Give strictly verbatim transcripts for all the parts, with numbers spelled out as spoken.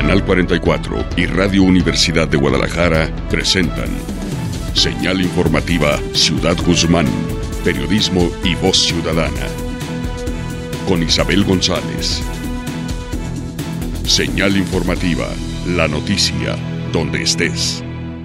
Canal cuarenta y cuatro y Radio Universidad de Guadalajara presentan Señal Informativa Ciudad Guzmán, periodismo y voz ciudadana. Con Isabel González. Señal Informativa, la noticia, donde estés.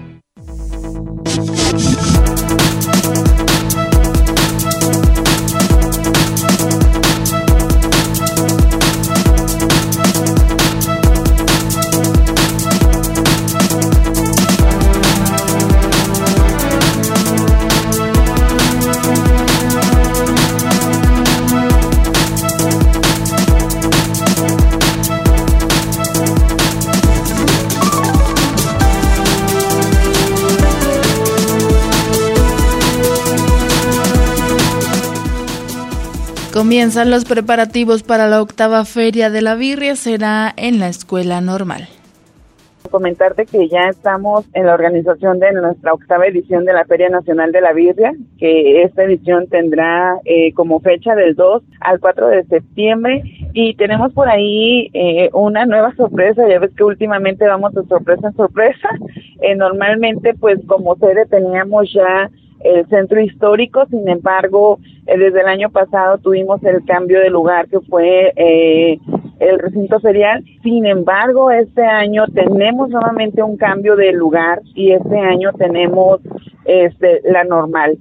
Comienzan los preparativos para la octava Feria de la Birria, será en la Escuela Normal. Comentarte que ya estamos en la organización de nuestra octava edición de la Feria Nacional de la Birria, que esta edición tendrá eh, como fecha del dos al cuatro de septiembre, y tenemos por ahí eh, una nueva sorpresa. Ya ves que últimamente vamos de sorpresa en sorpresa. Eh, normalmente pues como sede teníamos ya el centro histórico, sin embargo, eh, desde el año pasado tuvimos el cambio de lugar que fue eh, el recinto ferial. Sin embargo, este año tenemos nuevamente un cambio de lugar y este año tenemos este la normal.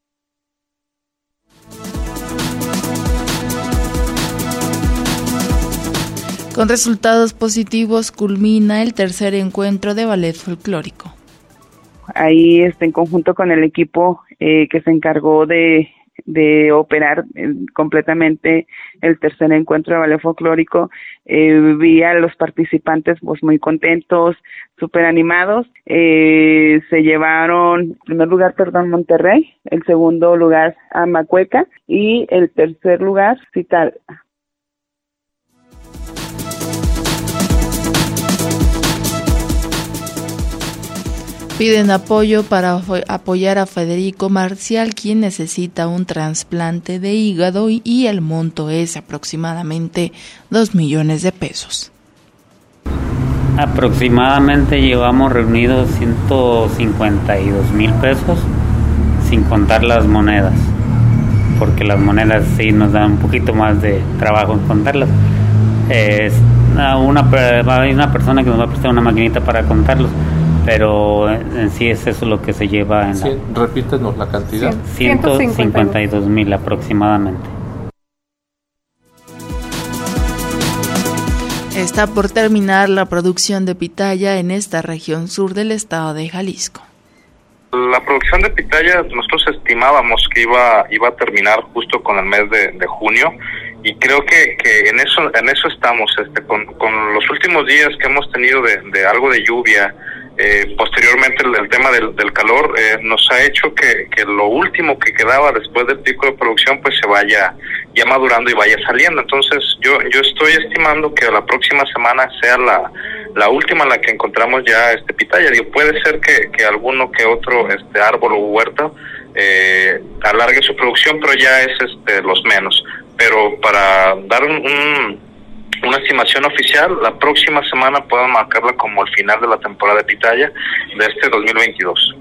Con resultados positivos culmina el tercer encuentro de ballet folclórico. Ahí este, en conjunto con el equipo eh, que se encargó de, de operar eh, completamente el tercer encuentro de ballet folclórico, eh, vi a los participantes pues muy contentos, súper animados. Eh, se llevaron, en primer lugar, perdón, Monterrey, el segundo lugar a Macueca y el tercer lugar, Cital. Piden apoyo para apoyar a Federico Marcial, quien necesita un trasplante de hígado, y el monto es aproximadamente dos millones de pesos. Aproximadamente llevamos reunidos ciento cincuenta y dos mil pesos, sin contar las monedas, porque las monedas sí nos dan un poquito más de trabajo en contarlas. Es una, hay una persona que nos va a prestar una maquinita para contarlos, pero en sí es eso lo que se lleva en sí, la... Repítenos la cantidad. ciento cincuenta y dos mil aproximadamente. Está por terminar la producción de pitaya en esta región sur del estado de Jalisco. La producción de pitaya nosotros estimábamos que iba iba a terminar justo con el mes de, de junio, y creo que, que en eso en eso estamos este con, con los últimos días que hemos tenido de, de algo de lluvia. Eh, posteriormente el, el tema del, del calor eh, nos ha hecho que, que lo último que quedaba después del pico de producción pues se vaya ya madurando y vaya saliendo. Entonces yo yo estoy estimando que la próxima semana sea la la última en la que encontramos ya este pitaya. Digo, puede ser que, que alguno que otro este árbol o huerta eh, alargue su producción, pero ya es este los menos. Pero para dar un, un una estimación oficial, la próxima semana puedo marcarla como el final de la temporada de pitaya de este dos mil veintidós.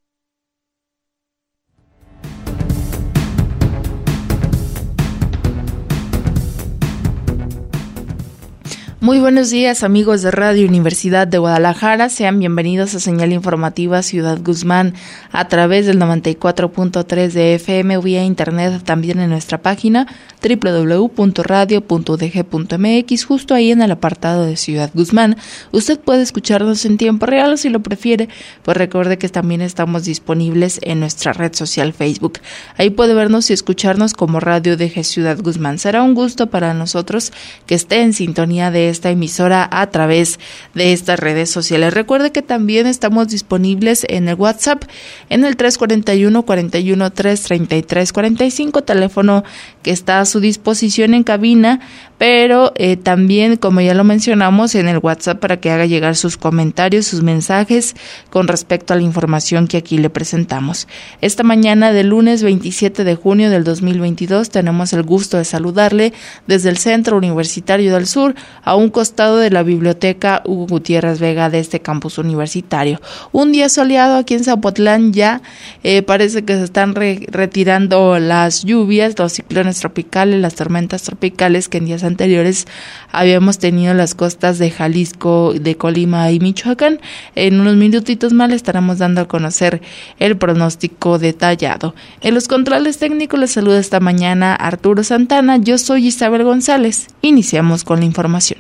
Muy buenos días, amigos de Radio Universidad de Guadalajara, sean bienvenidos a Señal Informativa Ciudad Guzmán a través del noventa y cuatro punto tres de F M, vía internet también en nuestra página doble u doble u doble u punto radio punto u d g punto m x. Justo ahí en el apartado de Ciudad Guzmán usted puede escucharnos en tiempo real, o si lo prefiere pues recuerde que también estamos disponibles en nuestra red social Facebook. Ahí puede vernos y escucharnos como Radio U D G Ciudad Guzmán. Será un gusto para nosotros que esté en sintonía de esta emisora a través de estas redes sociales. Recuerde que también estamos disponibles en el WhatsApp en el tres cuatro uno, cuatro uno tres, treinta y tres cuarenta y cinco, teléfono que está a su disposición en cabina pero eh, también, como ya lo mencionamos, en el WhatsApp para que haga llegar sus comentarios, sus mensajes con respecto a la información que aquí le presentamos. Esta mañana del lunes veintisiete de junio del dos mil veintidós tenemos el gusto de saludarle desde el Centro Universitario del Sur, a un costado de la Biblioteca Hugo Gutiérrez Vega de este campus universitario. Un día soleado aquí en Zapotlán, ya eh, parece que se están re- retirando las lluvias, los ciclones tropicales, las tormentas tropicales que en días anteriores habíamos tenido en las costas de Jalisco, de Colima y Michoacán. En unos minutitos más le estaremos dando a conocer el pronóstico detallado. En los controles técnicos les saluda esta mañana Arturo Santana. Yo soy Isabel González. Iniciamos con la información.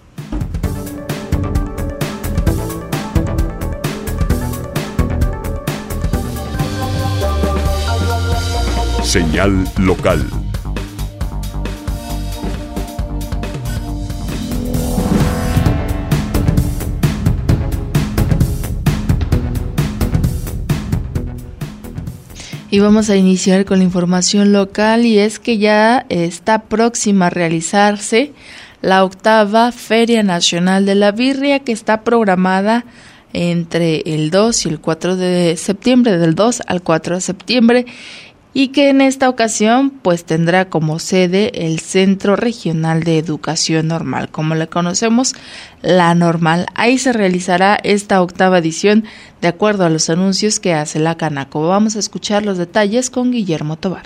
Señal local. Y vamos a iniciar con la información local, y es que ya está próxima a realizarse la octava Feria Nacional de la Birria, que está programada entre el dos y el cuatro de septiembre, del dos al cuatro de septiembre, y que en esta ocasión pues tendrá como sede el Centro Regional de Educación Normal, como le conocemos, la Normal. Ahí se realizará esta octava edición de acuerdo a los anuncios que hace la Canaco. Vamos a escuchar los detalles con Guillermo Tobar.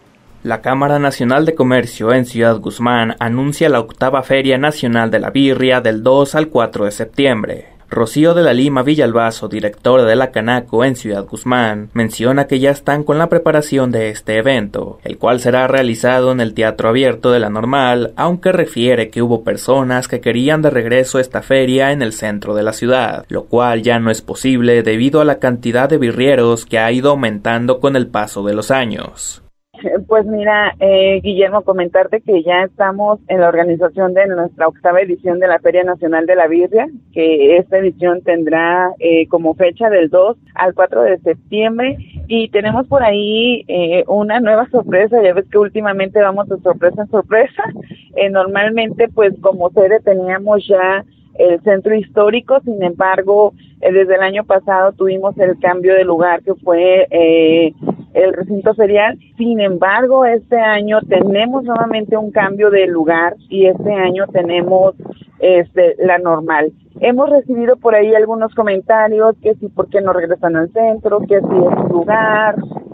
La Cámara Nacional de Comercio en Ciudad Guzmán anuncia la octava Feria Nacional de la Birria del dos al cuatro de septiembre. Rocío de la Lima Villalbazo, directora de la Canaco en Ciudad Guzmán, menciona que ya están con la preparación de este evento, el cual será realizado en el Teatro Abierto de la Normal, aunque refiere que hubo personas que querían de regreso esta feria en el centro de la ciudad, lo cual ya no es posible debido a la cantidad de birrieros que ha ido aumentando con el paso de los años. Pues mira, eh, Guillermo, comentarte que ya estamos en la organización de nuestra octava edición de la Feria Nacional de la Birria, que esta edición tendrá eh, como fecha del dos al cuatro de septiembre, y tenemos por ahí eh, una nueva sorpresa. Ya ves que últimamente vamos de sorpresa en sorpresa. Eh, normalmente pues como sede teníamos ya el centro histórico, sin embargo, eh, desde el año pasado tuvimos el cambio de lugar que fue eh, el recinto ferial. Sin embargo, este año tenemos nuevamente un cambio de lugar, y este año tenemos este la Normal. Hemos recibido por ahí algunos comentarios que si por qué no regresan al centro, que si es su lugar,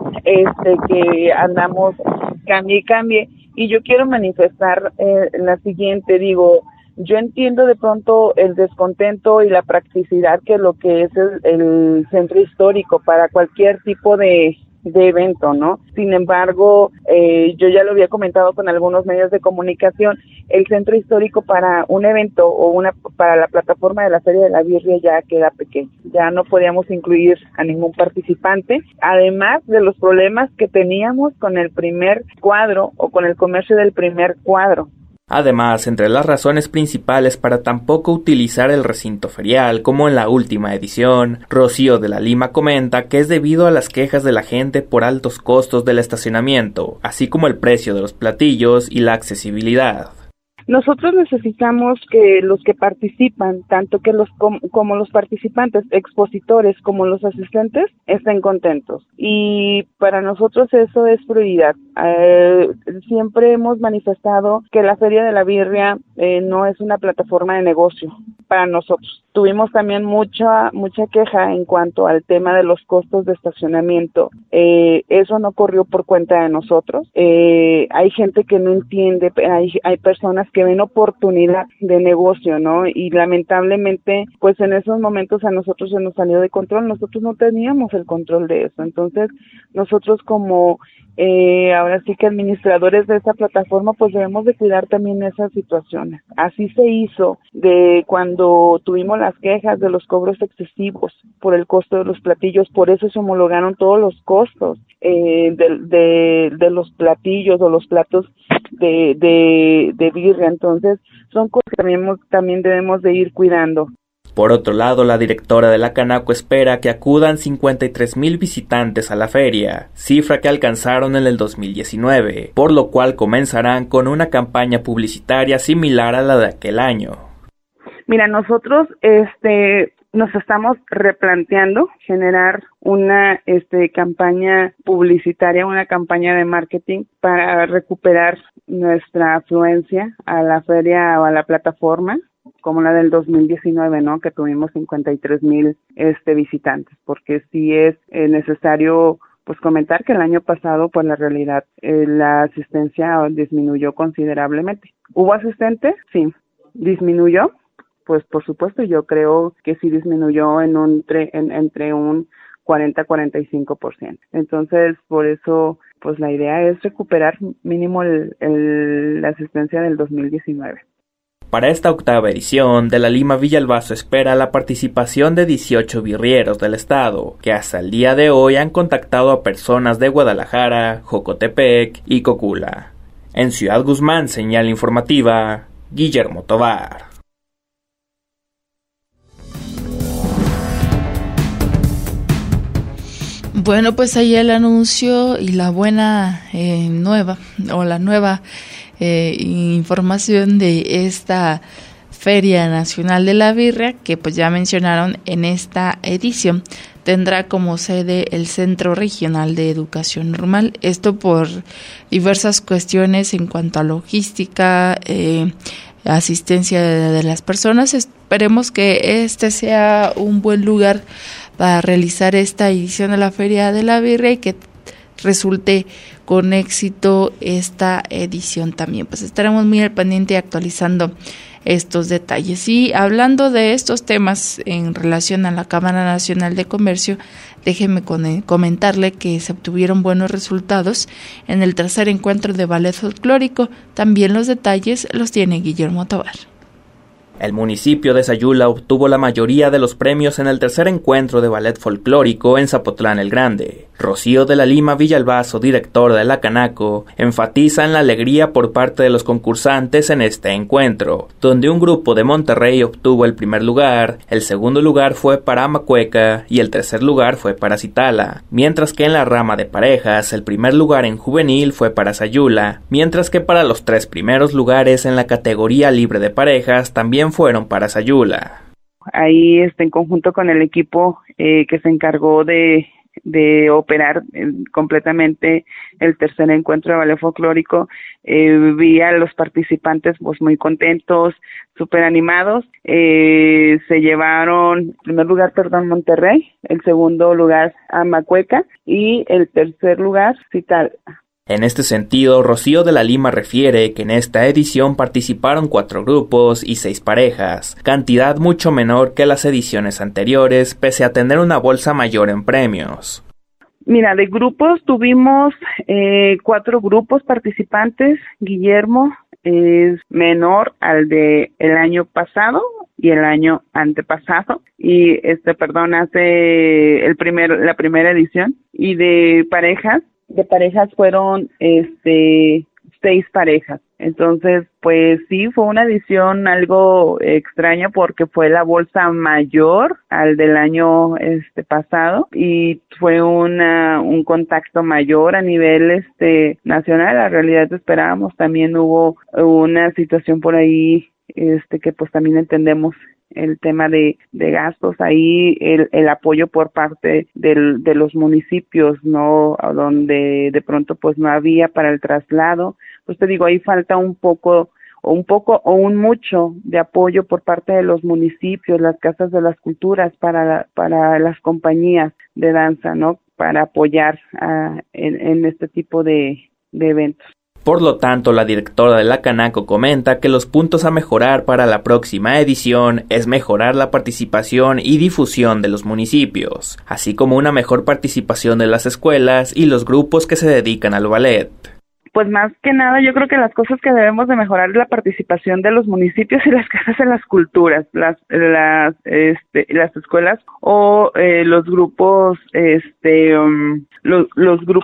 este que andamos cambie y cambie, y yo quiero manifestar eh, la siguiente, digo, yo entiendo de pronto el descontento y la practicidad que lo que es el, el centro histórico para cualquier tipo de, de evento, ¿no? Sin embargo, eh, yo ya lo había comentado con algunos medios de comunicación, el centro histórico para un evento o una para la plataforma de la Feria de la Birria ya queda pequeño, ya no podíamos incluir a ningún participante, además de los problemas que teníamos con el primer cuadro o con el comercio del primer cuadro. Además, entre las razones principales para tampoco utilizar el recinto ferial como en la última edición, Rocío de la Lima comenta que es debido a las quejas de la gente por altos costos del estacionamiento, así como el precio de los platillos y la accesibilidad. Nosotros necesitamos que los que participan, tanto que los com, como los participantes, expositores como los asistentes, estén contentos. Y para nosotros eso es prioridad. Eh, siempre hemos manifestado que la Feria de la Birria eh, no es una plataforma de negocio para nosotros. Tuvimos también mucha mucha queja en cuanto al tema de los costos de estacionamiento. Eh, eso no corrió por cuenta de nosotros. Eh, hay gente que no entiende, hay, hay personas que ven oportunidad de negocio, ¿no? Y lamentablemente, pues en esos momentos a nosotros se nos salió de control. Nosotros no teníamos el control de eso. Entonces, nosotros como Eh, ahora sí que administradores de esta plataforma pues debemos de cuidar también esas situaciones. Así se hizo de cuando tuvimos las quejas de los cobros excesivos por el costo de los platillos, por eso se homologaron todos los costos eh, de, de, de los platillos o los platos de, de, de birria. Entonces son cosas que también, también debemos de ir cuidando. Por otro lado, la directora de la Canaco espera que acudan cincuenta y tres mil visitantes a la feria, cifra que alcanzaron en el dos mil diecinueve, por lo cual comenzarán con una campaña publicitaria similar a la de aquel año. Mira, nosotros este nos estamos replanteando generar una este campaña publicitaria, una campaña de marketing para recuperar nuestra afluencia a la feria o a la plataforma, como la del dos mil diecinueve, ¿no? Que tuvimos cincuenta y tres mil este visitantes, porque sí es eh, necesario pues comentar que el año pasado, pues la realidad, eh, la asistencia disminuyó considerablemente. ¿Hubo asistentes? Sí. ¿Disminuyó? Pues por supuesto, yo creo que sí disminuyó en un tre, en, entre un cuarenta a cuarenta y cinco por ciento. Entonces, por eso, pues la idea es recuperar mínimo el, el, la asistencia del dos mil diecinueve. Para esta octava edición, de la Lima Villalbazo espera la participación de dieciocho birrieros del estado, que hasta el día de hoy han contactado a personas de Guadalajara, Jocotepec y Cocula. En Ciudad Guzmán, señal informativa, Guillermo Tovar. Bueno, pues ahí el anuncio y la buena eh, nueva o la nueva eh, información de esta Feria Nacional de la Birria, que pues ya mencionaron en esta edición, tendrá como sede el Centro Regional de Educación Normal. Esto por diversas cuestiones en cuanto a logística, eh, asistencia de, de las personas. Esperemos que este sea un buen lugar para realizar esta edición de la Feria de la Birria y que resulte con éxito esta edición también. Pues estaremos muy al pendiente y actualizando estos detalles. Y hablando de estos temas en relación a la Cámara Nacional de Comercio, déjeme comentarle que se obtuvieron buenos resultados en el tercer encuentro de ballet folclórico. También los detalles los tiene Guillermo Tovar. El municipio de Sayula obtuvo la mayoría de los premios en el tercer encuentro de ballet folclórico en Zapotlán el Grande. Rocío de la Lima Villalbazo, directora de la Canaco, enfatiza en la alegría por parte de los concursantes en este encuentro, donde un grupo de Monterrey obtuvo el primer lugar, el segundo lugar fue para Amacueca y el tercer lugar fue para Citala, mientras que en la rama de parejas el primer lugar en juvenil fue para Sayula, mientras que para los tres primeros lugares en la categoría libre de parejas también fueron para Sayula. Ahí este, en conjunto con el equipo eh, que se encargó de, de operar eh, completamente el tercer encuentro de ballet folclórico, eh, vi a los participantes pues muy contentos, súper animados. Eh, se llevaron, en primer lugar, perdón, Monterrey, el segundo lugar Amacueca y el tercer lugar Citala. En este sentido, Rocío de la Lima refiere que en esta edición participaron cuatro grupos y seis parejas, cantidad mucho menor que las ediciones anteriores, pese a tener una bolsa mayor en premios. Mira, de grupos tuvimos eh, cuatro grupos participantes. Guillermo es menor al de el año pasado y el año antepasado, y este, perdón, hace el primer, la primera edición. Y de parejas, de parejas fueron este seis parejas. Entonces, pues sí, fue una edición algo extraña porque fue la bolsa mayor al del año este pasado y fue una un contacto mayor a nivel este nacional. La realidad esperábamos, también hubo una situación por ahí este que pues también entendemos el tema de, de gastos, ahí el, el apoyo por parte del, de los municipios, ¿no? Donde de pronto pues no había para el traslado. Pues te digo, ahí falta un poco o un poco o un mucho de apoyo por parte de los municipios, las casas de las culturas para la, para las compañías de danza, ¿no? Para apoyar a, en, en este tipo de, de eventos. Por lo tanto, la directora de la Canaco comenta que los puntos a mejorar para la próxima edición es mejorar la participación y difusión de los municipios, así como una mejor participación de las escuelas y los grupos que se dedican al ballet. Pues más que nada, yo creo que las cosas que debemos de mejorar es la participación de los municipios y las casas de las culturas, las las este, las escuelas o eh, los grupos este um, los, los grupos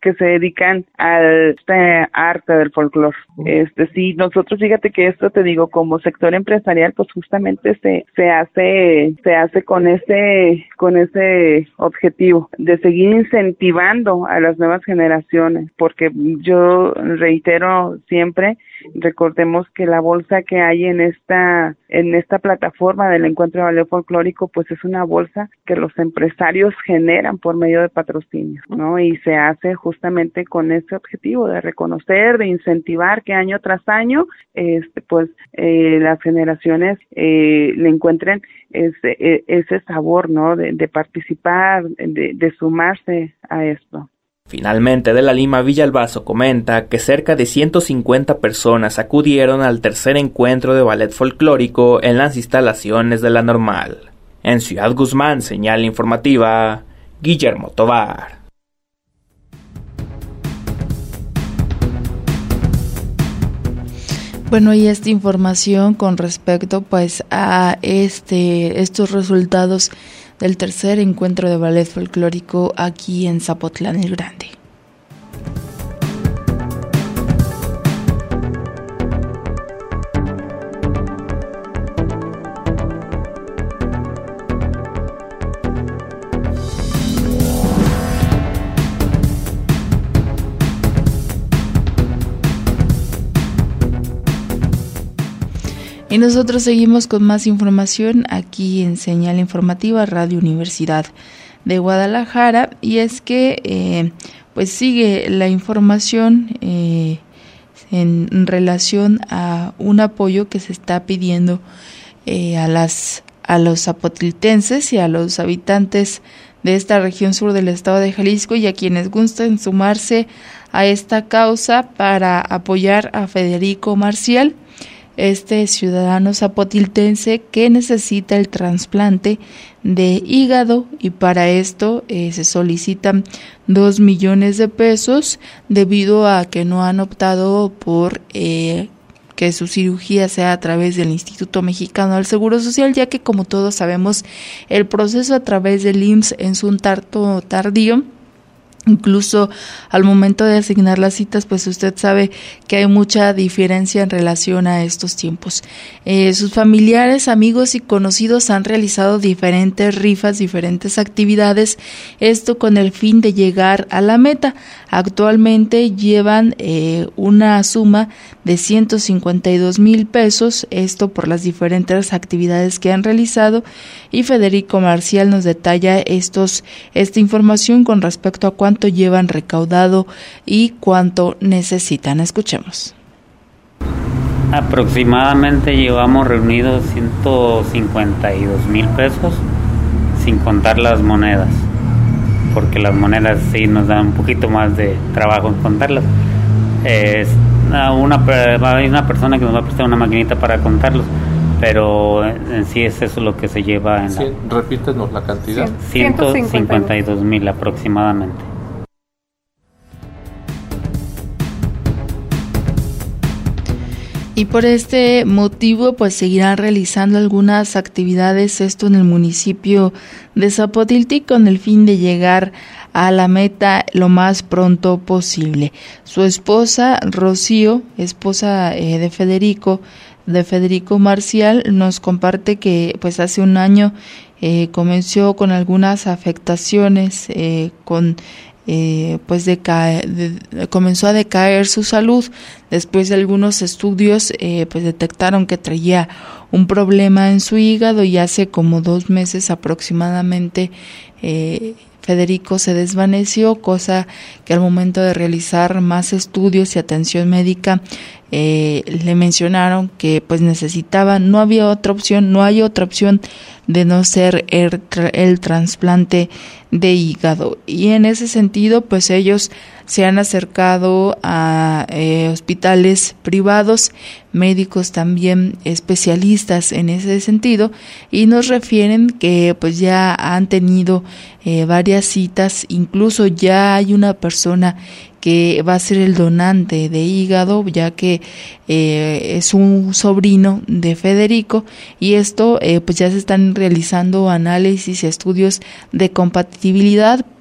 que se dedican al este arte del folclore. Este sí, nosotros fíjate que esto te digo como sector empresarial, pues justamente se se hace se hace con ese con ese objetivo de seguir incentivando a las nuevas generaciones, porque yo reitero siempre, recordemos que la bolsa que hay en esta en esta plataforma del Encuentro de Ballet Folclórico, pues es una bolsa que los empresarios generan por medio de patrocinios, ¿no? Y se hace justamente con ese objetivo de reconocer, de incentivar que año tras año, este, pues eh, las generaciones eh, le encuentren ese, ese sabor, ¿no? De, de participar, de, de sumarse a esto. Finalmente, de la Lima Villalbazo comenta que cerca de ciento cincuenta personas acudieron al tercer encuentro de ballet folclórico en las instalaciones de la Normal. En Ciudad Guzmán, señal informativa, Guillermo Tovar. Bueno, y esta información con respecto pues a este estos resultados del tercer encuentro de ballet folclórico aquí en Zapotlán el Grande. Y nosotros seguimos con más información aquí en Señal Informativa Radio Universidad de Guadalajara, y es que eh, pues sigue la información eh, en relación a un apoyo que se está pidiendo eh, a las a los zapotiltenses y a los habitantes de esta región sur del estado de Jalisco y a quienes gusten sumarse a esta causa para apoyar a Federico Marcial, este ciudadano zapotiltense que necesita el trasplante de hígado, y para esto eh, se solicitan dos millones de pesos debido a que no han optado por eh, que su cirugía sea a través del Instituto Mexicano del Seguro Social, ya que como todos sabemos el proceso a través del I M S S es un tanto tardío. Incluso al momento de asignar las citas, pues usted sabe que hay mucha diferencia en relación a estos tiempos. Eh, sus familiares, amigos y conocidos han realizado diferentes rifas, diferentes actividades, esto con el fin de llegar a la meta. Actualmente llevan eh, una suma de ciento cincuenta y dos mil pesos, esto por las diferentes actividades que han realizado, y Federico Marcial nos detalla estos esta información con respecto a cuánto llevan recaudado y cuánto necesitan. Escuchemos. Aproximadamente llevamos reunidos ciento cincuenta y dos mil pesos, sin contar las monedas, porque las monedas sí nos dan un poquito más de trabajo en contarlas. Es una, hay una persona que nos va a prestar una maquinita para contarlos, pero en sí es eso lo que se lleva en la... Sí, repítenos la cantidad. ciento cincuenta y dos mil aproximadamente. Y por este motivo, pues seguirán realizando algunas actividades, esto en el municipio de Zapotiltic, con el fin de llegar a la meta lo más pronto posible. Su esposa, Rocío, esposa eh, de Federico, de Federico Marcial, nos comparte que pues hace un año eh, comenzó con algunas afectaciones, eh, con Eh, pues decae, de, comenzó a decaer su salud. Después de algunos estudios eh, pues detectaron que traía un problema en su hígado, y hace como dos meses aproximadamente eh, Federico se desvaneció, cosa que al momento de realizar más estudios y atención médica eh, le mencionaron que pues necesitaba, no había otra opción, no hay otra opción de no ser el, el trasplante de hígado. Y en ese sentido pues ellos se han acercado a eh, hospitales privados, médicos también especialistas en ese sentido, y nos refieren que pues ya han tenido eh, varias citas, incluso ya hay una persona que va a ser el donante de hígado, ya que eh, es un sobrino de Federico, y esto eh, pues ya se están realizando análisis y estudios de compatibilidad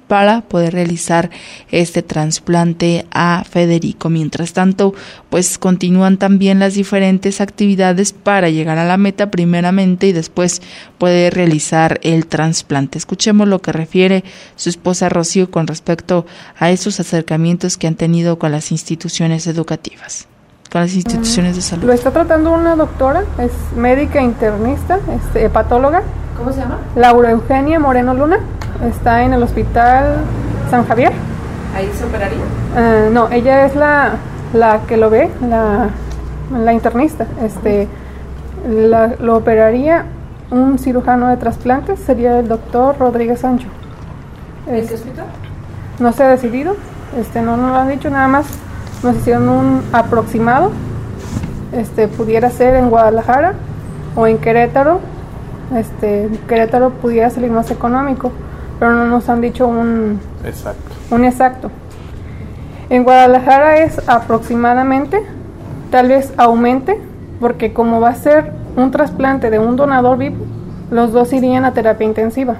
para poder realizar este trasplante a Federico. Mientras tanto, pues continúan también las diferentes actividades para llegar a la meta primeramente y después poder realizar el trasplante. Escuchemos lo que refiere su esposa Rocío con respecto a esos acercamientos que han tenido con las instituciones educativas, con las instituciones de salud. Lo está tratando una doctora, es médica internista, es hepatóloga. ¿Cómo se llama? Laura Eugenia Moreno Luna. Está en el hospital San Javier. ¿Ahí se operaría? Uh, no, ella es la, la que lo ve, la, la internista. Este, la, lo operaría un cirujano de trasplantes, sería el doctor Rodríguez Sancho. ¿En qué hospital? No se ha decidido, este, no nos lo han dicho, nada más nos hicieron un aproximado. Este, pudiera ser en Guadalajara o en Querétaro. Este, Querétaro pudiera salir más económico, pero no nos han dicho un exacto. un exacto. En Guadalajara es aproximadamente, tal vez aumente, porque como va a ser un trasplante de un donador vivo, los dos irían a terapia intensiva.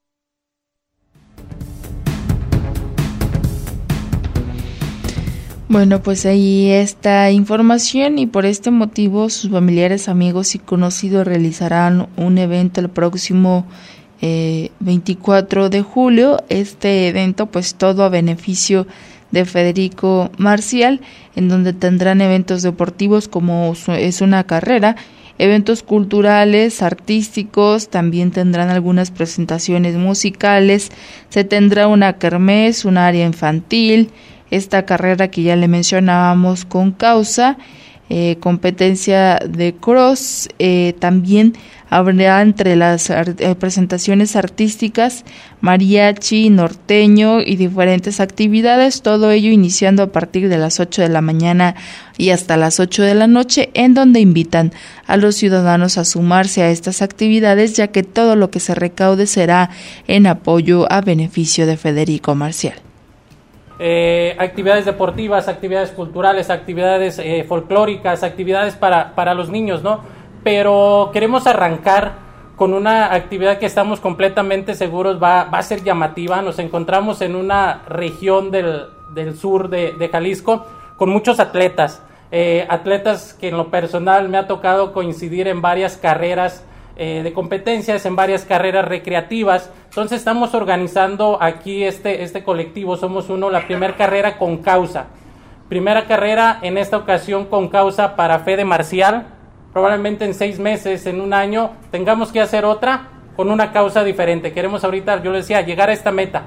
Bueno, pues ahí está información y por este motivo sus familiares, amigos y conocidos realizarán un evento el próximo eh, veinticuatro de julio. Este evento pues todo a beneficio de Federico Marcial, en donde tendrán eventos deportivos como es una carrera, eventos culturales, artísticos, también tendrán algunas presentaciones musicales, se tendrá una kermés, un área infantil, esta carrera que ya le mencionábamos con causa, eh, competencia de cross, eh, también habrá entre las art- eh, presentaciones artísticas mariachi, norteño y diferentes actividades, todo ello iniciando a partir de las ocho de la mañana y hasta las ocho de la noche, en donde invitan a los ciudadanos a sumarse a estas actividades, ya que todo lo que se recaude será en apoyo a beneficio de Federico Marcial. Eh, actividades deportivas, actividades culturales, actividades eh, folclóricas, actividades para, para los niños, ¿no? Pero queremos arrancar con una actividad que estamos completamente seguros va, va a ser llamativa. Nos encontramos en una región del, del sur de, de Jalisco con muchos atletas, eh, atletas que en lo personal me ha tocado coincidir en varias carreras Eh, de competencias, en varias carreras recreativas. Entonces estamos organizando aquí este, este colectivo, Somos Uno, la primera carrera con causa. Primera carrera en esta ocasión con causa para Fede Marcial. Probablemente en seis meses, en un año, tengamos que hacer otra con una causa diferente. Queremos ahorita, yo les decía, llegar a esta meta.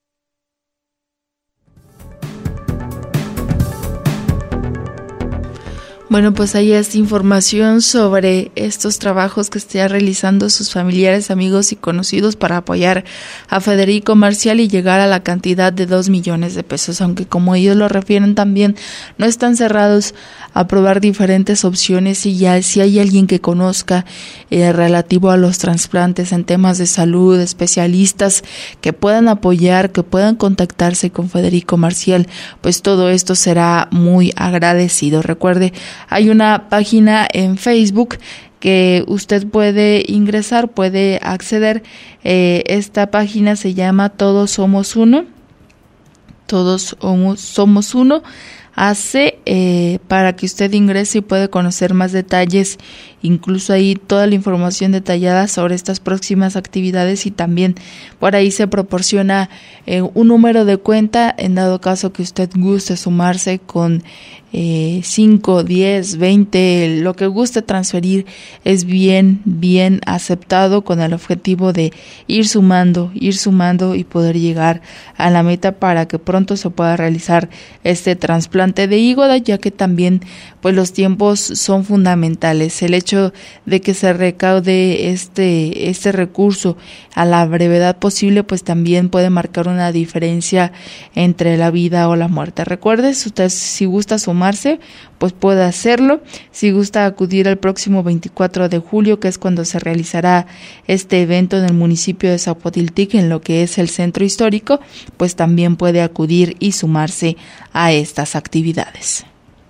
Bueno, pues ahí está información sobre estos trabajos que están realizando sus familiares, amigos y conocidos para apoyar a Federico Marcial y llegar a la cantidad de dos millones de pesos, aunque como ellos lo refieren también no están cerrados a probar diferentes opciones y ya si hay alguien que conozca eh, relativo a los trasplantes en temas de salud, especialistas que puedan apoyar, que puedan contactarse con Federico Marcial, pues todo esto será muy agradecido. Recuerde, hay una página en Facebook que usted puede ingresar, puede acceder. Eh, esta página se llama Todos Somos Uno. Todos Somos Uno. Hace eh, para que usted ingrese y pueda conocer más detalles, incluso ahí toda la información detallada sobre estas próximas actividades, y también por ahí se proporciona eh, un número de cuenta en dado caso que usted guste sumarse con eh, cinco, diez, veinte, lo que guste transferir es bien, bien aceptado con el objetivo de ir sumando, ir sumando y poder llegar a la meta para que pronto se pueda realizar este trasplante de hígado, ya que también pues los tiempos son fundamentales. El hecho de que se recaude este este recurso a la brevedad posible pues también puede marcar una diferencia entre la vida o la muerte. Recuerde, usted si gusta sumarse pues puede hacerlo. Si gusta acudir el próximo veinticuatro de julio, que es cuando se realizará este evento en el municipio de Zapotiltic, en lo que es el centro histórico, pues también puede acudir y sumarse a estas actividades.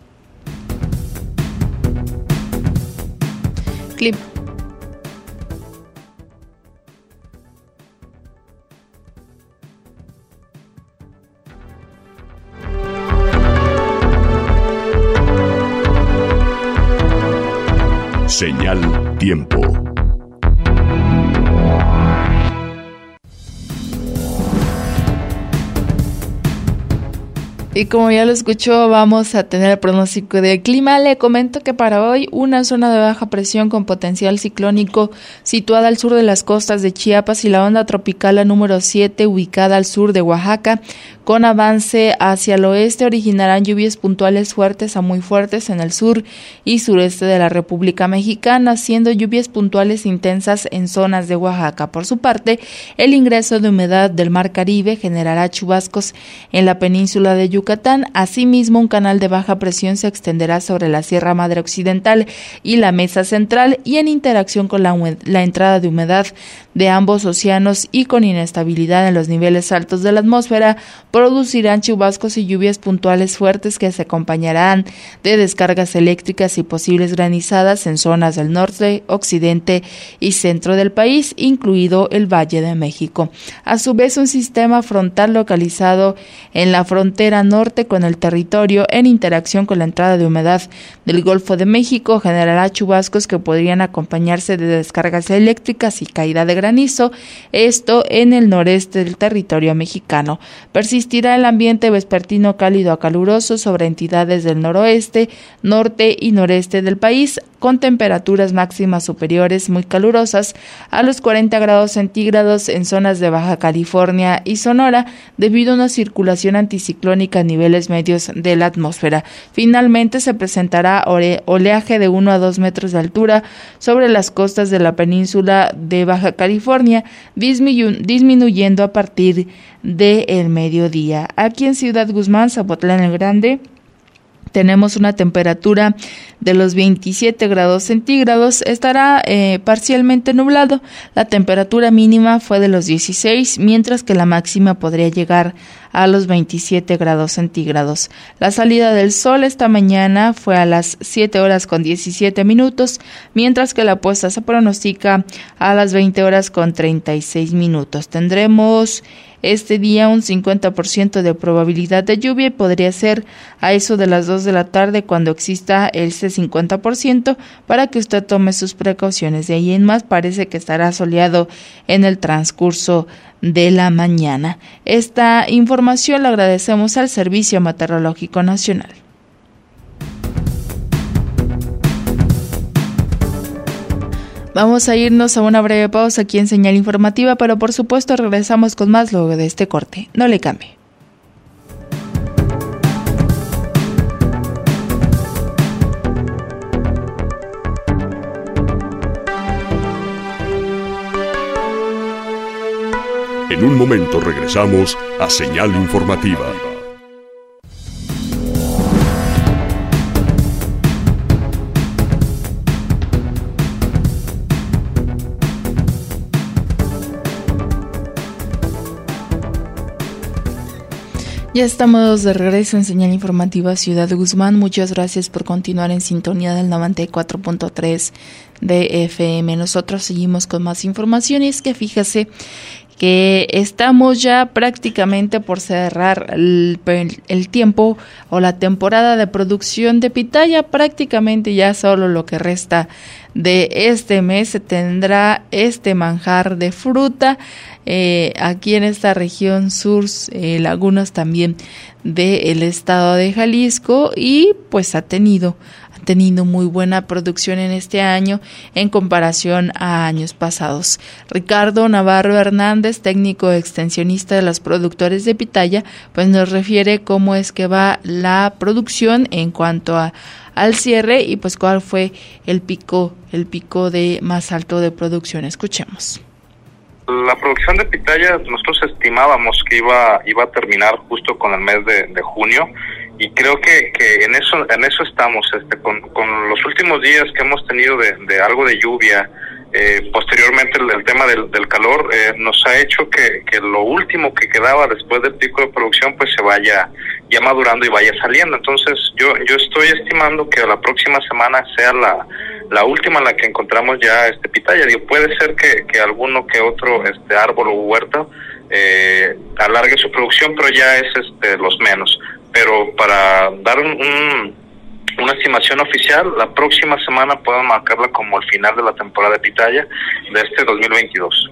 Clip. Señal Tiempo. Y como ya lo escuchó, vamos a tener el pronóstico del clima. Le comento que para hoy una zona de baja presión con potencial ciclónico situada al sur de las costas de Chiapas y la onda tropical la número siete ubicada al sur de Oaxaca con avance hacia el oeste originarán lluvias puntuales fuertes a muy fuertes en el sur y sureste de la República Mexicana, siendo lluvias puntuales intensas en zonas de Oaxaca. Por su parte, el ingreso de humedad del Mar Caribe generará chubascos en la península de Yucatán. Asimismo, un canal de baja presión se extenderá sobre la Sierra Madre Occidental y la Mesa Central y en interacción con la, la entrada de humedad de ambos océanos y con inestabilidad en los niveles altos de la atmósfera, producirán chubascos y lluvias puntuales fuertes que se acompañarán de descargas eléctricas y posibles granizadas en zonas del norte, occidente y centro del país, incluido el Valle de México. A su vez, un sistema frontal localizado en la frontera norte con el territorio en interacción con la entrada de humedad del Golfo de México generará chubascos que podrían acompañarse de descargas eléctricas y caída de granizo, esto en el noreste del territorio mexicano. Persistirá el ambiente vespertino cálido a caluroso sobre entidades del noroeste, norte y noreste del país, con temperaturas máximas superiores muy calurosas a los cuarenta grados centígrados en zonas de Baja California y Sonora, debido a una circulación anticiclónica a niveles medios de la atmósfera. Finalmente, se presentará oleaje de uno a dos metros de altura sobre las costas de la península de Baja California, disminu- disminuyendo a partir del mediodía. Aquí en Ciudad Guzmán, Zapotlán el Grande, tenemos una temperatura de los veintisiete grados centígrados, estará eh, parcialmente nublado. La temperatura mínima fue de los dieciséis, mientras que la máxima podría llegar a los veintisiete grados centígrados. La salida del sol esta mañana fue a las siete horas con diecisiete minutos, mientras que la puesta se pronostica a las veinte horas con treinta y seis minutos. Tendremos este día un cincuenta por ciento de probabilidad de lluvia y podría ser a eso de las dos de la tarde cuando exista ese cincuenta por ciento para que usted tome sus precauciones. De ahí en más parece que estará soleado en el transcurso de la mañana. Esta información la agradecemos al Servicio Meteorológico Nacional. Vamos a irnos a una breve pausa aquí en Señal Informativa, pero por supuesto regresamos con más luego de este corte. No le cambie. En un momento regresamos a Señal Informativa. Ya estamos de regreso en Señal Informativa Ciudad Guzmán. Muchas gracias por continuar en sintonía del noventa y cuatro punto tres de F M. Nosotros seguimos con más información y es que fíjese que estamos ya prácticamente por cerrar el, el tiempo o la temporada de producción de pitaya. Prácticamente ya solo lo que resta de este mes se tendrá este manjar de fruta eh, aquí en esta región sur, eh, lagunas también del estado de Jalisco, y pues ha tenido tenido muy buena producción en este año en comparación a años pasados. Ricardo Navarro Hernández, técnico extensionista de los productores de pitaya, pues nos refiere cómo es que va la producción en cuanto a al cierre y pues cuál fue el pico el pico de más alto de producción. Escuchemos. La producción de pitaya nosotros estimábamos que iba iba a terminar justo con el mes de, de junio. Y creo que, que en eso en eso estamos, este, con, con los últimos días que hemos tenido de, de algo de lluvia, eh, posteriormente el, el tema del, del calor, eh, nos ha hecho que, que lo último que quedaba después del pico de producción pues se vaya ya madurando y vaya saliendo. Entonces yo yo estoy estimando que la próxima semana sea la la última en la que encontramos ya este pitaya. Digo, puede ser que, que alguno que otro este árbol o huerta eh, alargue su producción, pero ya es este los menos. Pero para dar un, un, una estimación oficial, la próxima semana pueden marcarla como el final de la temporada de pitaya de este dos mil veintidós.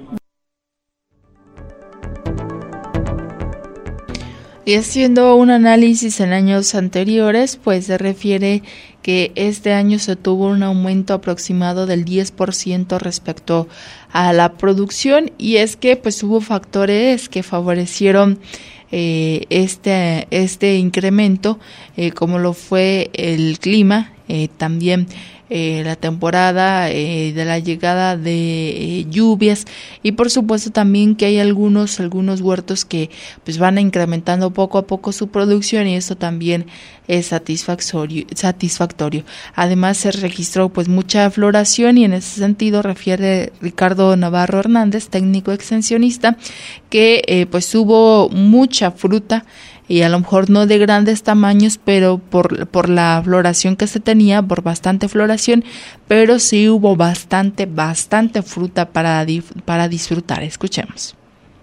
Y haciendo un análisis en años anteriores, pues se refiere que este año se tuvo un aumento aproximado del diez por ciento respecto a la producción, y es que pues hubo factores que favorecieron eh, este este incremento, eh, como lo fue el clima, eh, también Eh, la temporada eh, de la llegada de eh, lluvias, y por supuesto también que hay algunos algunos huertos que pues van incrementando poco a poco su producción, y esto también es satisfactorio satisfactorio. Además se registró pues mucha floración, y en ese sentido refiere Ricardo Navarro Hernández, técnico extensionista, que eh, pues hubo mucha fruta, y a lo mejor no de grandes tamaños, pero por, por la floración que se tenía, por bastante floración, pero sí hubo bastante, bastante fruta para, para disfrutar. Escuchemos.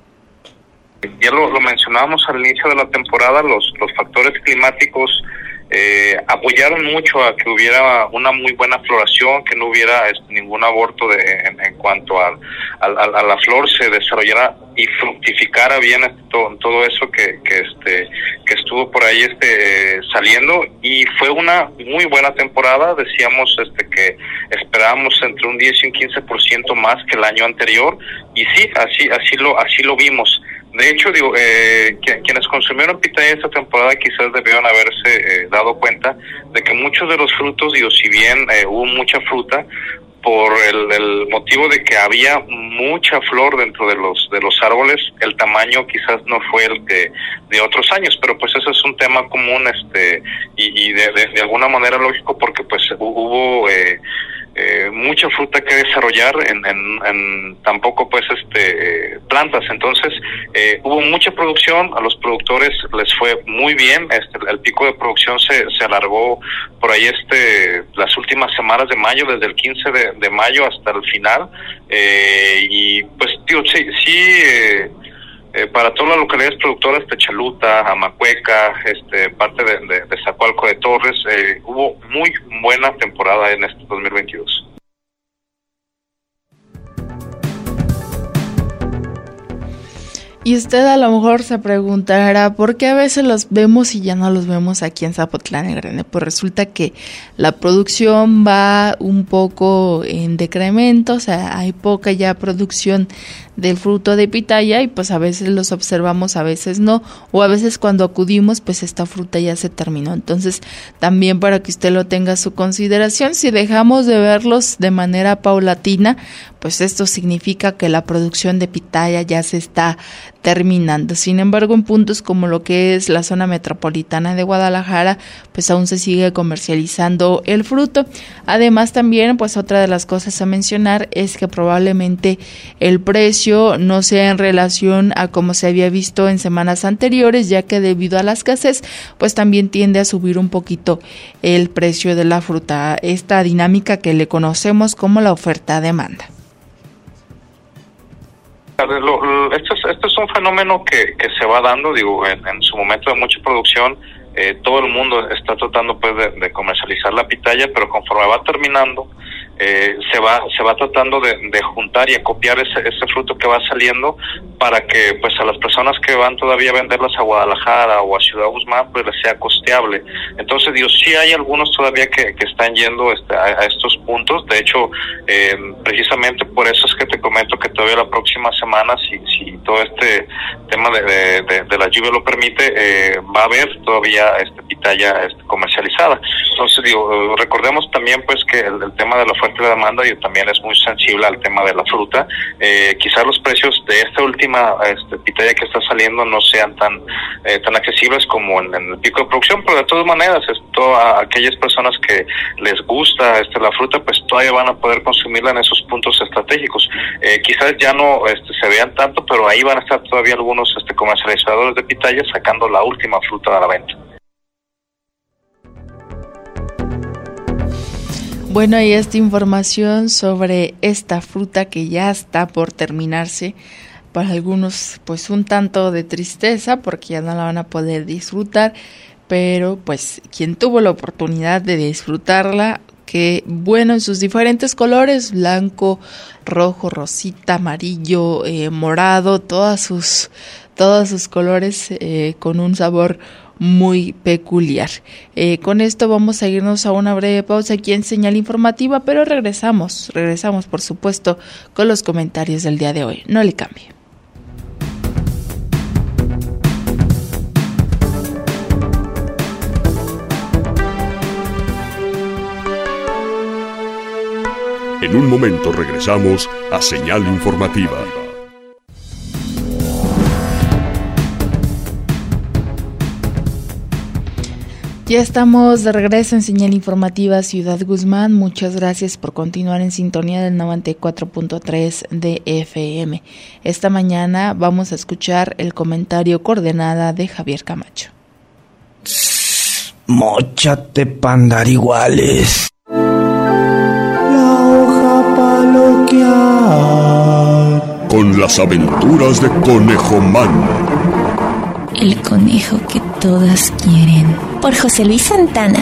Ya lo, lo mencionábamos al inicio de la temporada, los, los factores climáticos eh, apoyaron mucho a que hubiera una muy buena floración, que no hubiera este, ningún aborto de, en, en cuanto a, a, a la flor se desarrollara y fructificara bien todo, todo eso que, que este que estuvo por ahí este saliendo, y fue una muy buena temporada. Decíamos este que esperábamos entre un diez y un quince por ciento más que el año anterior, y sí, así así lo así lo vimos. De hecho, digo, eh, que, quienes consumieron pitaya esta temporada quizás debieron haberse eh, dado cuenta de que muchos de los frutos, digo, si bien eh, hubo mucha fruta, por el, el motivo de que había mucha flor dentro de los de los árboles, el tamaño quizás no fue el de, de otros años, pero pues eso es un tema común, este y, y de, de, de alguna manera lógico, porque pues hubo eh, eh, mucha fruta que desarrollar en, en, en tampoco pues este eh, plantas. Entonces eh, hubo mucha producción, a los productores les fue muy bien. Este el pico de producción se, se alargó por ahí este las últimas semanas de mayo, desde el quince de, de mayo hasta el final, eh, y pues tío sí sí eh, Eh, para todas las localidades productoras, Techaluta, Amacueca, este, parte de, de, de Zacualco de Torres, eh, hubo muy buena temporada en este dos mil veintidós. Y usted a lo mejor se preguntará, ¿por qué a veces los vemos y ya no los vemos aquí en Zapotlán el Grande? Pues resulta que la producción va un poco en decremento, o sea, hay poca ya producción del fruto de pitaya, y pues a veces los observamos, a veces no, o a veces cuando acudimos pues esta fruta ya se terminó. Entonces también para que usted lo tenga a su consideración, si dejamos de verlos de manera paulatina, pues esto significa que la producción de pitaya ya se está terminando. Sin embargo, en puntos como lo que es la zona metropolitana de Guadalajara, pues aún se sigue comercializando el fruto. Además también, pues otra de las cosas a mencionar es que probablemente el precio no sea en relación a como se había visto en semanas anteriores, ya que debido a la escasez, pues también tiende a subir un poquito el precio de la fruta. Esta dinámica que le conocemos como la oferta-demanda. Lo, lo, esto, es, esto es un fenómeno que, que se va dando, digo, en, en su momento de mucha producción, eh, todo el mundo está tratando pues de, de comercializar la pitaya, pero conforme va terminando, eh, se va se va tratando de, de juntar y acopiar ese, ese fruto que va saliendo, para que pues a las personas que van todavía a venderlas a Guadalajara o a Ciudad Guzmán pues les sea costeable. Entonces digo, sí hay algunos todavía que, que están yendo este, a, a estos puntos. De hecho, eh, precisamente por eso es que te comento que todavía la próxima semana, si, si todo este tema de, de, de, de la lluvia lo permite, eh, va a haber todavía este pitaya este, comercializada. Entonces digo, recordemos también pues que el, el tema de la oferta y la demanda y también es muy sensible al tema de la fruta. Eh, quizás los precios de esta última este, pitaya que está saliendo no sean tan eh, tan accesibles como en, en el pico de producción, pero de todas maneras, esto a aquellas personas que les gusta este la fruta, pues todavía van a poder consumirla en esos puntos estratégicos. Eh, quizás ya no este, se vean tanto, pero ahí van a estar todavía algunos este, comercializadores de pitaya sacando la última fruta a la venta. Bueno, y esta información sobre esta fruta que ya está por terminarse, para algunos pues un tanto de tristeza porque ya no la van a poder disfrutar, pero pues quien tuvo la oportunidad de disfrutarla, que bueno, en sus diferentes colores, blanco, rojo, rosita, amarillo, eh, morado, todas sus, todos sus colores eh, con un sabor muy peculiar. Eh, con esto vamos a irnos a una breve pausa aquí en Señal Informativa, pero regresamos, regresamos por supuesto con los comentarios del día de hoy. No le cambie. En un momento regresamos a Señal Informativa. Ya estamos de regreso en Señal Informativa Ciudad Guzmán. Muchas gracias por continuar en sintonía del noventa y cuatro punto tres de F M. Esta mañana vamos a escuchar el comentario Coordenada de Javier Camacho. Móchate pa' andar iguales. Con las aventuras de Conejo Man. El conejo que todas quieren. Por José Luis Santana.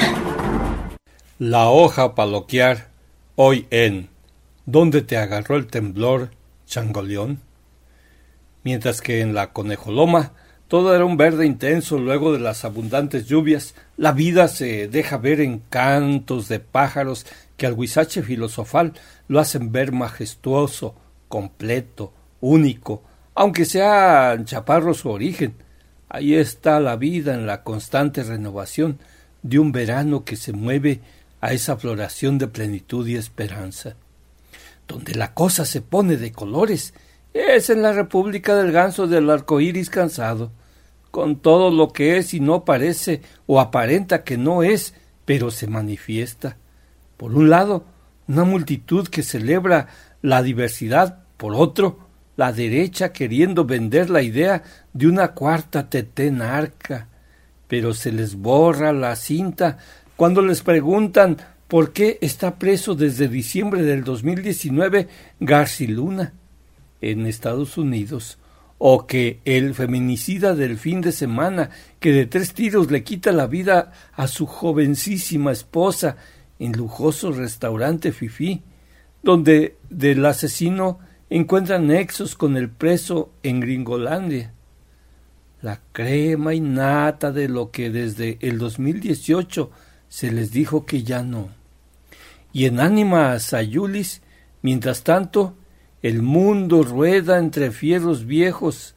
La hoja paloquear, hoy en ¿Dónde te agarró el temblor, Changoleón? Mientras que en la Conejoloma todo era un verde intenso luego de las abundantes lluvias, la vida se deja ver en cantos de pájaros que al huizache filosofal lo hacen ver majestuoso, completo, único, aunque sea chaparro su origen. Ahí está la vida en la constante renovación de un verano que se mueve a esa floración de plenitud y esperanza. Donde la cosa se pone de colores es en la República del Ganso del Arcoíris cansado, con todo lo que es y no parece o aparenta que no es, pero se manifiesta. Por un lado, una multitud que celebra la diversidad, por otro, la derecha queriendo vender la idea de una cuarta T T narca, pero se les borra la cinta cuando les preguntan por qué está preso desde diciembre del dos mil diecinueve Garciluna en Estados Unidos, o que el feminicida del fin de semana que de tres tiros le quita la vida a su jovencísima esposa en lujoso restaurante fifí, donde del asesino encuentran nexos con el preso en Gringolandia. La crema y nata de lo que desde el dos mil dieciocho se les dijo que ya no. Y en Ánima Sayulis, mientras tanto, el mundo rueda entre fierros viejos,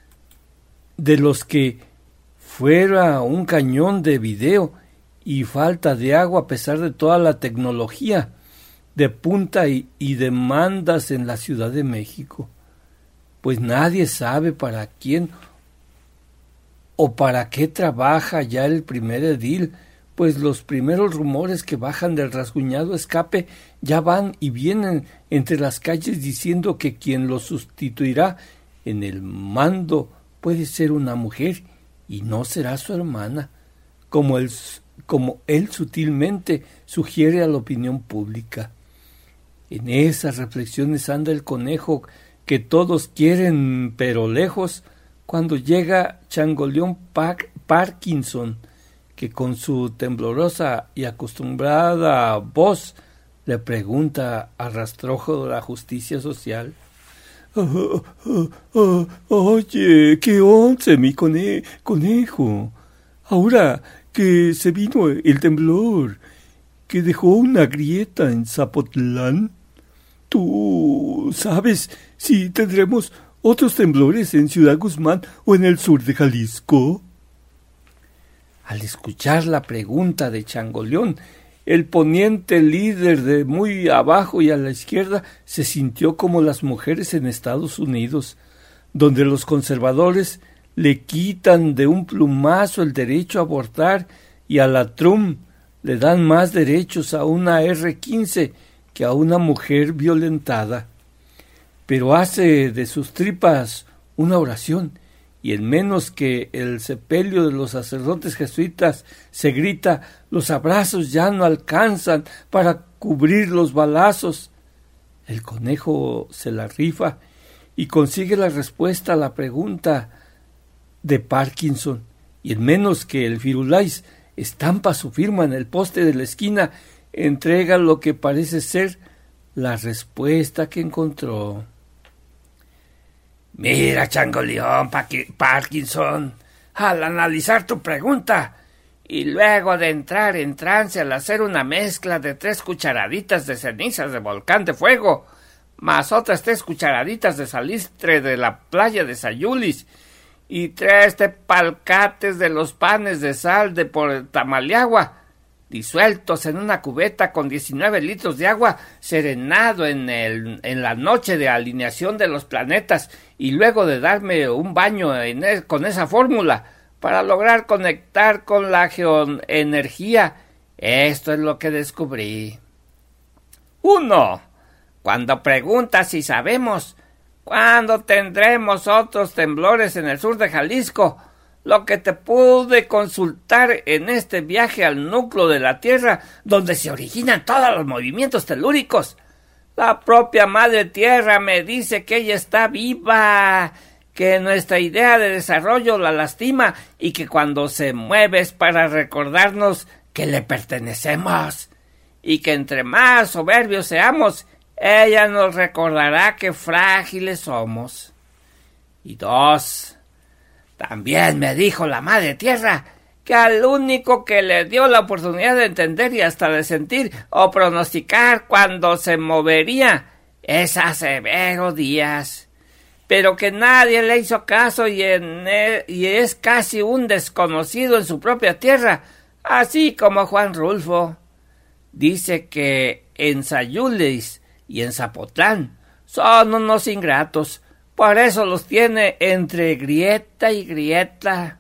de los que fuera un cañón de video y falta de agua a pesar de toda la tecnología de punta y, y demandas en la Ciudad de México, pues nadie sabe para quién o para qué trabaja ya el primer edil, pues los primeros rumores que bajan del rasguñado escape ya van y vienen entre las calles diciendo que quien lo sustituirá en el mando puede ser una mujer y no será su hermana, como él, como él sutilmente sugiere a la opinión pública. En esas reflexiones anda el conejo que todos quieren pero lejos, cuando llega Changoleón Parkinson, que con su temblorosa y acostumbrada voz le pregunta al rastrojo de la justicia social: oh, oh, oh, oye, ¿qué once, mi cone conejo? Ahora que se vino el temblor, que dejó una grieta en Zapotlán, ¿tú sabes si tendremos otros temblores en Ciudad Guzmán o en el sur de Jalisco? Al escuchar la pregunta de Changoleón, el poniente líder de muy abajo y a la izquierda se sintió como las mujeres en Estados Unidos, donde los conservadores le quitan de un plumazo el derecho a abortar y a la Trump le dan más derechos a una erre quince que a una mujer violentada. Pero hace de sus tripas una oración, y en menos que el sepelio de los sacerdotes jesuitas se grita: los abrazos ya no alcanzan para cubrir los balazos. El conejo se la rifa y consigue la respuesta a la pregunta de Parkinson, y en menos que el Firulais estampa su firma en el poste de la esquina, entrega lo que parece ser la respuesta que encontró. Mira, Changoleón, Parkinson, al analizar tu pregunta y luego de entrar en trance al hacer una mezcla de tres cucharaditas de cenizas de volcán de fuego, más otras tres cucharaditas de salistre de la playa de Sayulis y tres tepalcates de los panes de sal de por Tamaliagua, disueltos en una cubeta con diecinueve litros de agua, serenado en, el, en la noche de alineación de los planetas, y luego de darme un baño en el, con esa fórmula para lograr conectar con la geoenergía, esto es lo que descubrí. Uno. Cuando preguntas si sabemos cuándo tendremos otros temblores en el sur de Jalisco, lo que te pude consultar en este viaje al núcleo de la Tierra, donde se originan todos los movimientos telúricos. La propia Madre Tierra me dice que ella está viva, que nuestra idea de desarrollo la lastima y que cuando se mueve es para recordarnos que le pertenecemos, y que entre más soberbios seamos, ella nos recordará que frágiles somos. Y dos, también me dijo la Madre Tierra que al único que le dio la oportunidad de entender y hasta de sentir o pronosticar cuando se movería es a Severo Díaz, pero que nadie le hizo caso y, en él, y es casi un desconocido en su propia tierra, así como Juan Rulfo. Dice que en Sayulis y en Zapotlán son unos ingratos, por eso los tiene entre grieta y grieta.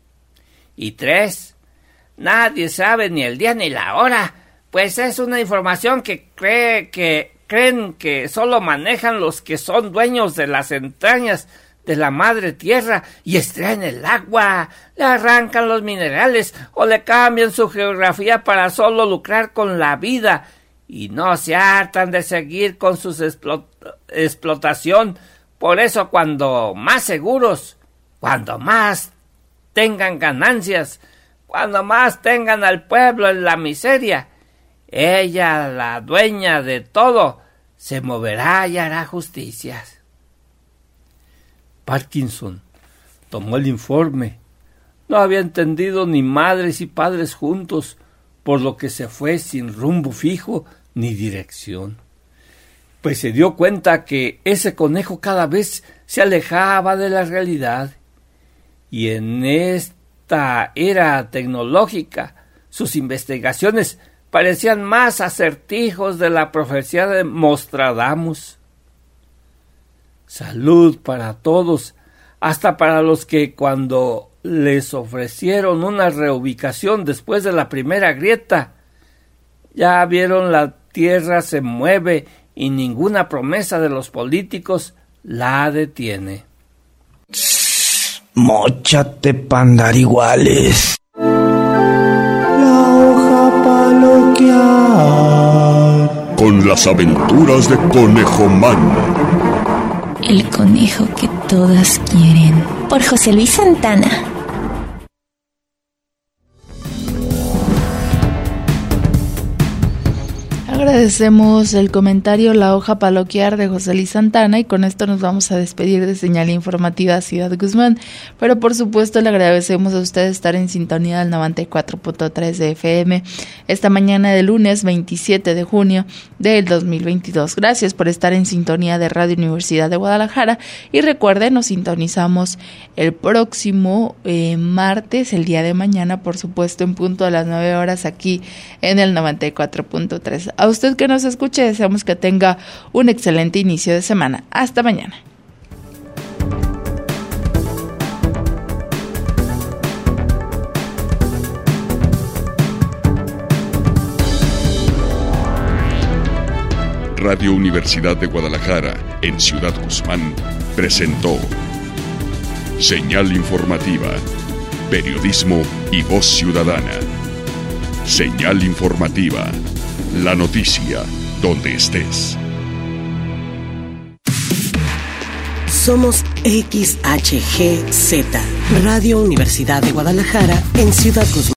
Y tres, nadie sabe ni el día ni la hora, pues es una información que cree que creen que solo manejan los que son dueños de las entrañas de la Madre Tierra y extraen el agua, le arrancan los minerales o le cambian su geografía para solo lucrar con la vida y no se hartan de seguir con su explot- explotación. Por eso cuando más seguros, cuando más tengan ganancias, cuando más tengan al pueblo en la miseria, ella, la dueña de todo, se moverá y hará justicias. Parkinson tomó el informe. No había entendido ni madres y padres juntos, por lo que se fue sin rumbo fijo ni dirección. Pues se dio cuenta que ese conejo cada vez se alejaba de la realidad. Y en esta era tecnológica, sus investigaciones parecían más acertijos de la profecía de Nostradamus. Salud para todos, hasta para los que cuando les ofrecieron una reubicación después de la primera grieta, ya vieron la tierra se mueve y ninguna promesa de los políticos la detiene. Móchate, pandariguales. Con las aventuras de Conejo Man. El conejo que todas quieren. Por José Luis Santana. Agradecemos el comentario La Hoja Paloquiar de José Luis Santana y con esto nos vamos a despedir de Señal Informativa Ciudad Guzmán, pero por supuesto le agradecemos a usted estar en sintonía del noventa y cuatro punto tres de F M esta mañana de lunes veintisiete de junio del dos mil veintidós. Gracias por estar en sintonía de Radio Universidad de Guadalajara y recuerden, nos sintonizamos el próximo eh, martes, el día de mañana, por supuesto en punto a las nueve horas aquí en el noventa y cuatro punto tres. A usted que nos escuche, deseamos que tenga un excelente inicio de semana. Hasta mañana. Radio Universidad de Guadalajara, en Ciudad Guzmán, presentó Señal Informativa, periodismo y voz ciudadana. Señal Informativa, la noticia donde estés. Somos X H G Z, Radio Universidad de Guadalajara, en Ciudad Guzmán.